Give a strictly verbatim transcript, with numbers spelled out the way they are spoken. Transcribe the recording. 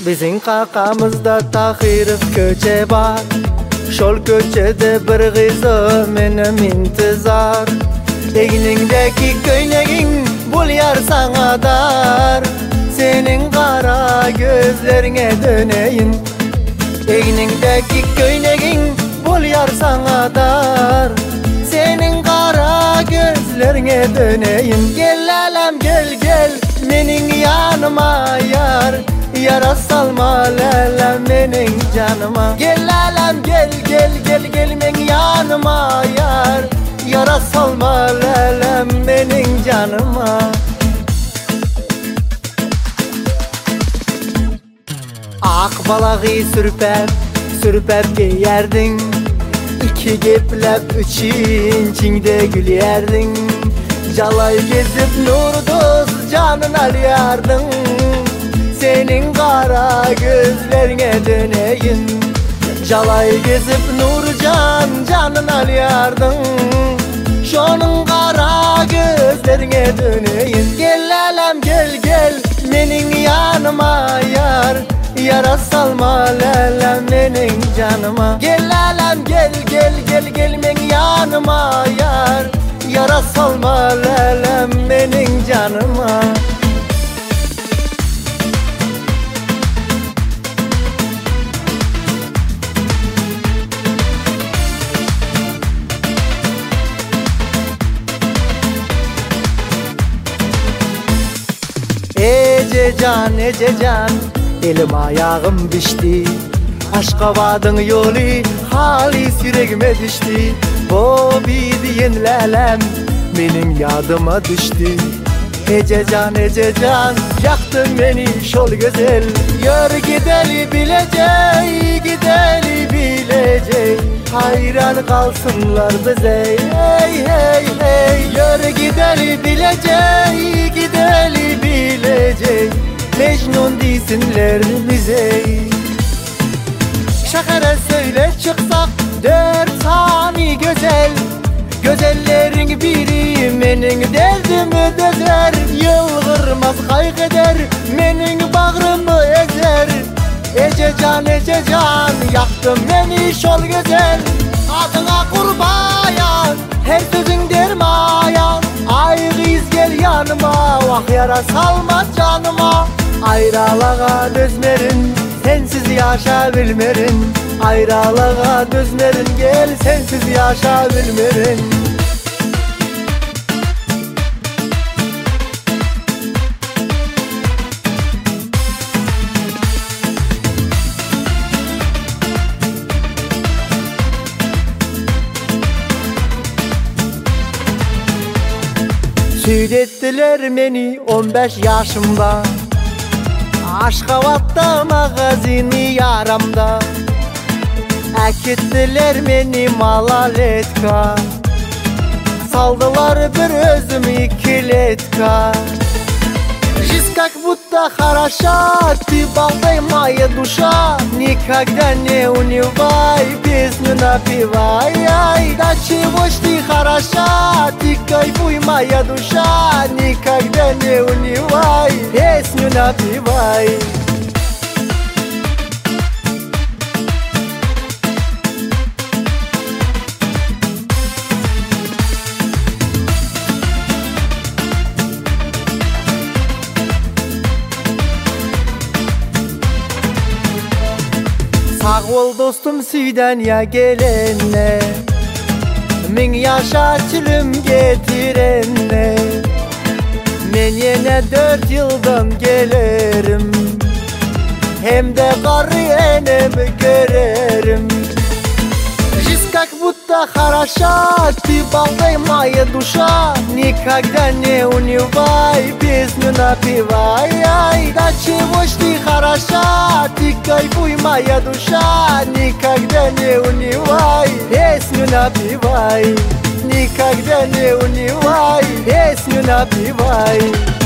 Bizin qakamızda tahirif köçe var. Şol köçede bir gizı menem intizar. Egningdeki köynegin bul yar sana dar. Senin kara gözlerine döneyin. Egningdeki köynegin bul yar sana dar. Senin kara gözlerine döneyin. Gel alem gel gel menin yanıma yar. Yara salma lelem menin canıma. Gel alem gel gel gel gel menin yanıma yar. Yara salma lelem menin canıma. Ak balağı sürpep sürpep giyerdin. İki geplep üçinçinde gülerdin. Jalay gezip nurduz canın alyardın. Senin kara gözlerine döneyin. Jalay gezip nurcan canın alyardın. Şonun kara gözlerine döneyin. Gel alem gel gel menin yanıma yar. Yara salma lelem menin canıma. Gel alem gel gel gel gel menin yanıma yar. Yara salma lelem menin canıma. Ece can, ece can, elim ayağım düştü. Aşka vadın yolu halis yüreğime düştü. O bildiğin lelem benim yadıma düştü. Ece can, ece can, yaktın beni şol güzel. Yürü gideli bileceği, gideli bileceği. Hayran kalsınlar bize, hey hey hey. Yürü gideli bileceği, gideli bileceği. Mecnun desinler bize. Şakara söyle çıksak dört tane güzel. Güzellerin biri menin derdimi dözer. Yılgırmaz kaygıder menin bağrımı ezer. Ece can, ece can, yaktın beni şol güzel. Adına kurbayan, her sözün dermayan. Ayrıyız gel yanıma, vah yara salma canıma. Ayrılığa dözmerin, sensiz yaşa bilmerin. Ayrılığa dözmerin, gel sensiz yaşa bilmerin. Süydettiler beni on beş yaşımda. Aşk havatta magazini yaramda. Ekittiler beni malaletka. Saldılar bir özüm iki letka. Жизнь как будто хороша, ты болтай моя душа. Никогда не унывай, песню напевай. Ай, да чего ж ты хороша, ты кайфуй моя душа. Никогда не унывай, песню напевай. Sağ ol dostum süyden ya gelene. Min yaşa çilüm getirene. Men yine dört yıldan gelirim. Hem de karı enemi görerim. Жизнь как будто хороша, ты болтай моя душа. Никогда не унывай, песню напевай. Ай, да чего ж ты хороша, ты кайфуй моя душа. Никогда не унывай, песню напевай. Никогда не унывай, песню напевай.